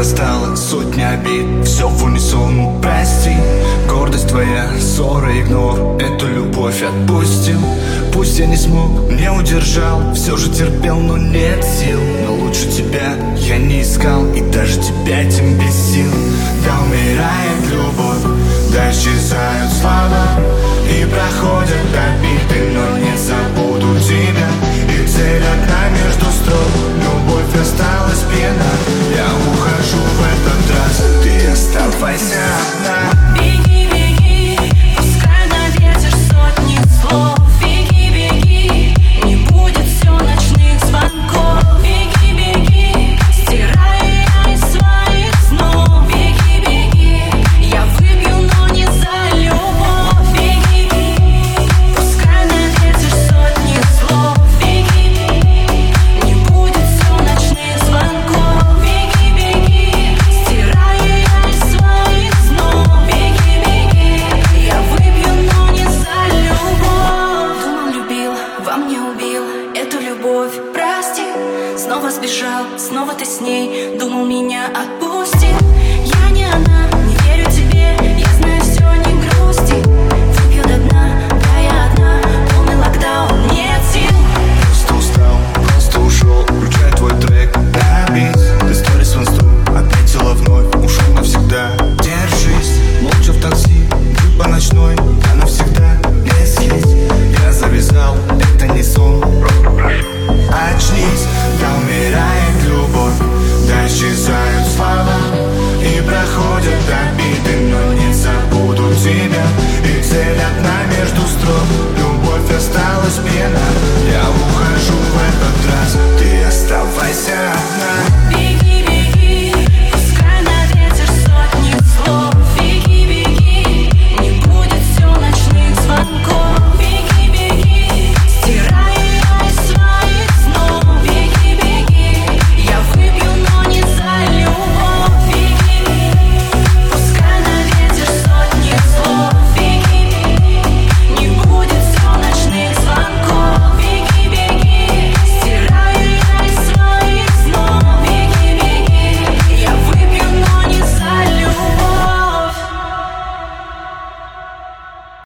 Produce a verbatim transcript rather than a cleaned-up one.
достала сотни обид, все в унисон, прости. Гордость твоя, ссора, игнор, эту любовь отпустил. Пусть я не смог, не удержал, все же терпел, но нет сил. Но лучше тебя я не искал, и даже тебя этим бесил. Да умирает любовь, да исчезают слова, и проходят обиды, но не забуду тебя. И цель одна между строк, любовь осталась пьяна. Я ухожу в этот раз, ты оставайся одна. Беги, беги, пускай на ветер сотни слов. Беги, беги, не будет все ночных звонков. Беги, беги, стирай я из своих снов. Беги, беги, я выпью, но не за любовь. Беги, беги, пускай на ветер сотни слов. Беги, беги, не будет все ночных звонков. Беги, беги, стирай я из своих снов. Беги, беги, я выпью, но не за любовь. Думал, любил, во мне убил эту любовь, прости. Снова сбежал, снова ты с ней, думал, меня отпустит. Я не она.